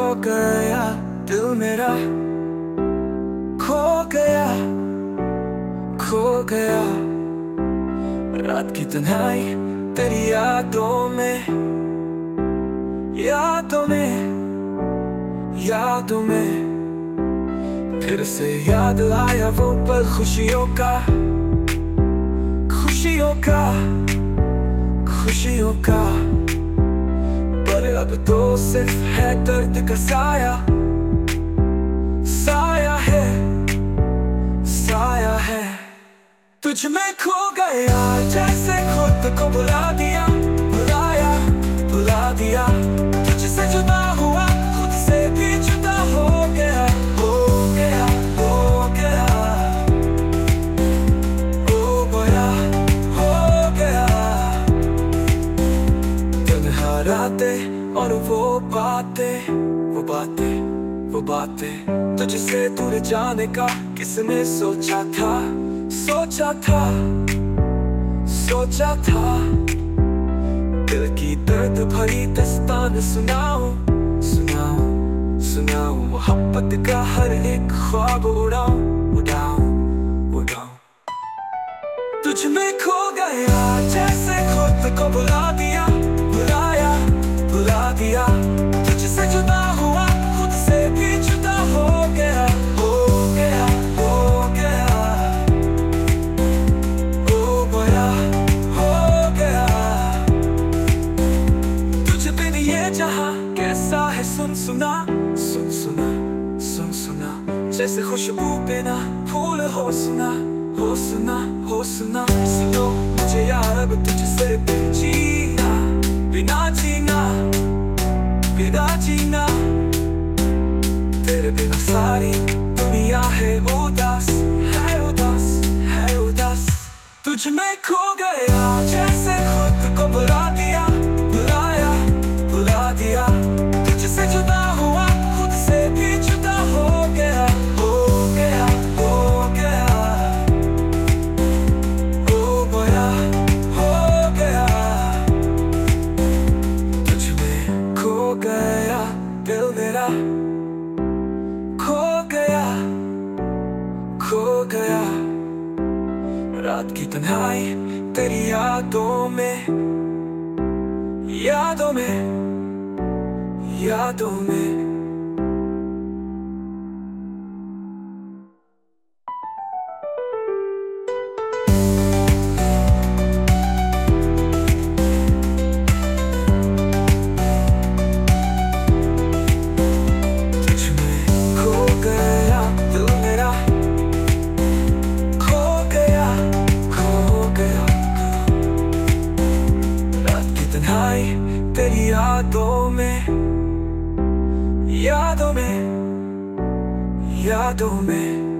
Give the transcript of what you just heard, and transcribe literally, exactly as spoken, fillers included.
गया दिल मेरा, खो गया खो गया। रात की तन्हाई तेरी यादों में, यादों में यादों में। फिर से याद आया वो पल खुशियों का, खुशियों का खुशियों का। पर अब तो सिर्फ है दर्द का साया, साया है साया है। तुझ में खो गया जैसे खुद को भुला दिया, भुलाया भुला दिया। तुझसे जुदा हुआ, खुद से भी जुदा हो गया, हो गया हो गया हो गया हो गया। तन्हा रातें और वो बातें वो बातें वो बातें। तुझसे दूर जाने का किसने सोचा था, सोचा था सोचा था। दिल की दर्द भरी दास्तान सुनाऊं सुनाऊं सुनाऊं। मोहब्बत का हर एक ख्वाब उड़ाऊं उड़ाऊं उड़ाऊं। तुझ में खो गया जैसे खुद को भुला दिया, भुलाया भुला दिया। तुझसे जुदा हुआ, खुद से भी जुदा हो गया, हो गया हो गया हो गया हो गया। तुझ बिन ये जहां कैसा है सुन सुना, सुन सुना सुन सुना। जैसे खुशबू बिना फूल हो सुना, हो सुना हो सुना। सुनो मुझे यार अब तुझसे जीना, बिना जीना बिना जीना। तेरे बिना सारी दुनिया है उदास, है उदास है उदास। तुझ में खो गया जैसे खुद को भुला दिया, भुलाया भुला दिया। तुझसे जुदा हुआ, खुद से भी जुदा हो गया, हो गया हो गया हो गया हो गया। तुझ में खो गया दिल मेरा, खो गया खो गया। रात की तन्हाई तेरी यादों में, यादों में यादों में। तेरी यादों में, यादों में यादों में।